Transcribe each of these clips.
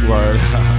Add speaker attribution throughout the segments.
Speaker 1: Word up.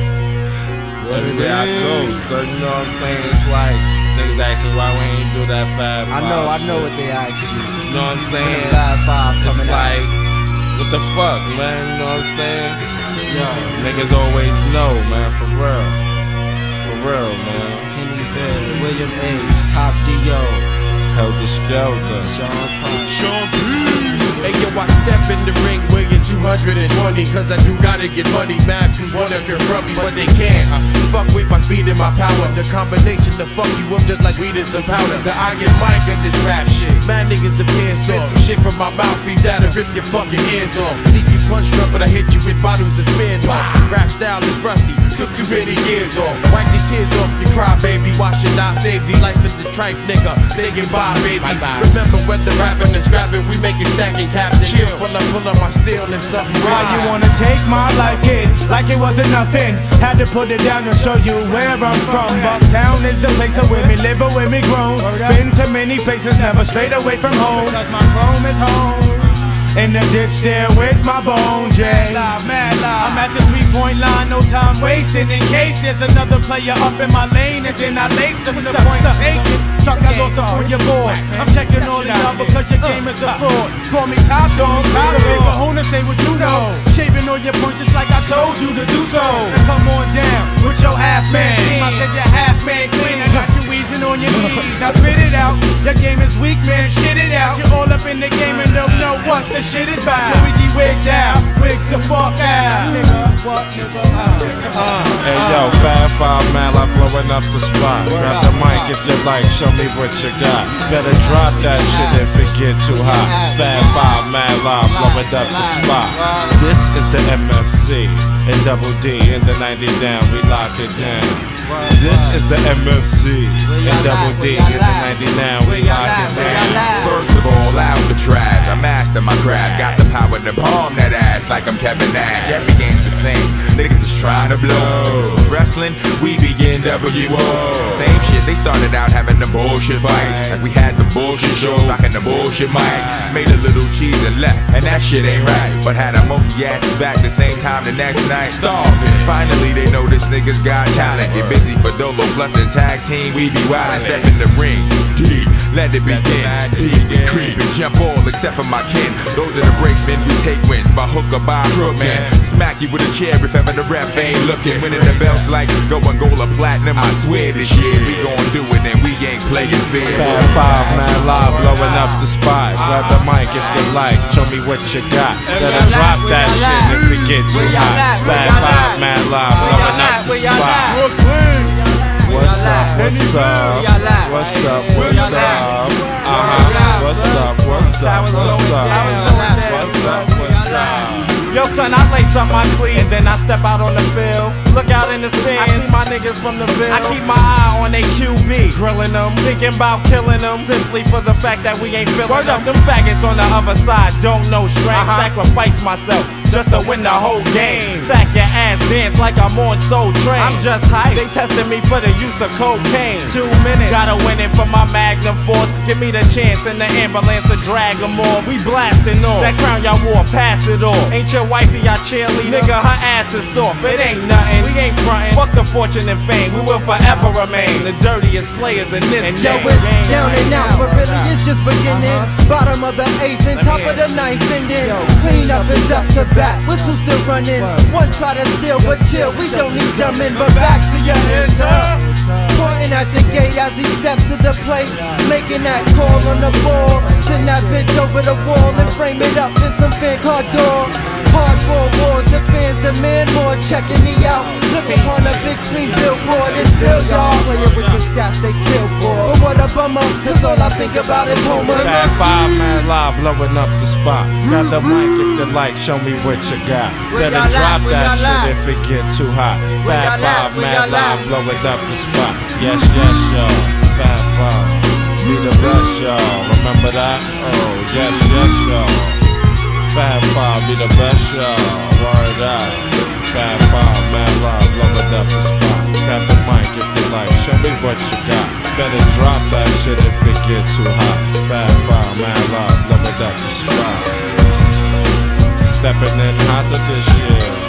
Speaker 1: Everywhere I go, so you know what I'm saying? It's like niggas ask me why we ain't do that 5-5.
Speaker 2: I know what they ask you.
Speaker 1: You know what I'm saying?
Speaker 2: 5-5
Speaker 1: It's
Speaker 2: coming
Speaker 1: like,
Speaker 2: out.
Speaker 1: what the fuck, man? You know what I'm saying?
Speaker 2: Yo,
Speaker 1: Niggas always know, man, for real. For real, man.
Speaker 2: Hennyville, William H, Top D.O.
Speaker 1: Helter Skelter.
Speaker 2: Sean P.
Speaker 3: Hey yo, I step in the ring weighing 220, cause I do gotta get money. Mad crews wanna confront me, but they can't. Fuck with my speed and my power. The combination to fuck you up just like weed and some powder. The iron mic of this rap shit. Mad niggas appear spit some shit from my mouthpiece that'll rip your fucking ears off. Leave you punch drunk, but I hit you with bottles of spin. Rap style is rusty, took too many years off. Wipe the tears off, you cry, baby. Watch it not save the life of the tripe nigga. Say goodbye, baby. Remember whether rapping and scrapping, we make it stacking. Captain Chill, pull up my steel and something.
Speaker 4: Why you wanna take my life, kid, like it wasn't nothing? Had to put it down to show you where I'm from. Bucktown is the place of where me live, but where me grown. Been to many places, never strayed away from home. Cause my home is home. In the ditch there with my bone, Jay. Mad live. I'm at the 3-point line, no time wasting. In case there's another player up in my lane, and then I lace him. The point taken. Chuck, I lost up on your board. I'm checking all the other because your game is a fraud. Call me top dog, top dog. Kahuna, say what you know. Shaving all your punches like I told you to do so. Now come on down with your half man. I said your half man clean. I got you wheezing on your knees. Now spit it out. Your game is weak, man. Shit it out. You're all up in the game and don't know what the shit is about. Joey D wigged out. Wig the fuck out. Nigga, what nigga?
Speaker 1: Hey yo, 5-5 man, I'm blowing up the spot. Grab the mic if you like, show me what you got. Better drop that shit if it get too hot. 5-5 man, live, blowing up the spot. This is the MFC and Double D in the 90 down, we lock it down. This is the MFC and Double D in the 90 down, we lock it down.
Speaker 5: First of all, out the trash, I master my craft. Got the power to bomb that ass like I'm Kevin Nash. Every game's the same, niggas is trying to blow. Niggas with wrestling, we be NWO. Same shit, they started out having the bullshit fights. Like we had the bullshit shows, rocking the bullshit mics. Made a little cheese and left, and that shit ain't right. But had a monkey asses back the same time the next night. Starving, finally they know this niggas got talent. Get busy for Dolo plus a tag team, we be wild and step in the ring. Deep, let it begin. Deep, we creep and jump all except for my kin. Those are the breaks, man, we take wins by hook or by crook, man. Smack you with a chair if ever the ref ain't looking. Winning the belts like going gold or platinum. I swear this year we gon' do it and we ain't playing fair.
Speaker 1: 5-5 man, live, blowing up the spot. Grab the mic if you like, show me what you got. Better drop that shit if it get too hot. 5-5 man, live, blowing up the spot. What's up, what's up, what's up, what's up, what's up, what's up, what's up, what's up, what's up.
Speaker 4: Yo son, I lace up my cleats and then I step out on the field. Look out in the stands, I see my niggas from the Ville. I keep my eye on they QB, grilling them, thinking about killing them, simply for the fact that we ain't feeling Word up, them faggots on the other side don't know strength. Sacrifice myself just to win the whole game. Sack your ass, dance like I'm on Soul Train. I'm just hype, they tested me for the use of cocaine. 2 minutes, gotta win it for my Magnum Force. Give me the chance in the ambulance to drag them off. We blasting off, that crown y'all wore, pass it off. Ain't your wifey y'all cheerleader? Nigga, her ass is soft, it ain't nothing. We ain't frontin', fuck the fortune and fame. We will forever remain the dirtiest players in this game.
Speaker 2: Yo, it's down and out, but really it's just beginning. Bottom of the 8th and top of the 9th ending. Clean up is up to bat, we're two still running. One try to steal, but chill, we don't need dumbing. But back to your hands up. Pointing at the gate as he steps to the plate, making that call on the ball. Send that bitch over the wall and frame it up in some fan car door. Hardcore wars, the fans demand more. Checking me out, look upon a big screen billboard. It's Bill, y'all. Playing with the stats they kill for. But what a bummer, cause all I think about is Homer.
Speaker 1: 5-5 man, live, blowing up the spot. Got the mic if you like, show me what you got. Better drop that shit if it get too hot. 5-5 man, live, blowing up the spot. Yes, yes, y'all. 5-5, be the best, y'all. Remember that? Oh, yes, yes, y'all. 5-5, be the best, y'all. Word out. 5-5 man, live, blowing up the spot. Grab the mic if you like, show me what you got. Better drop that shit if it get too hot. 5-5 man, live, blowing up the spot. Stepping in hotter this year.